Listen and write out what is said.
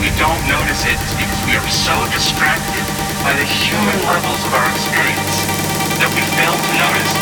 we don't notice it is because we are so distracted by the human levels of our experience that we fail to notice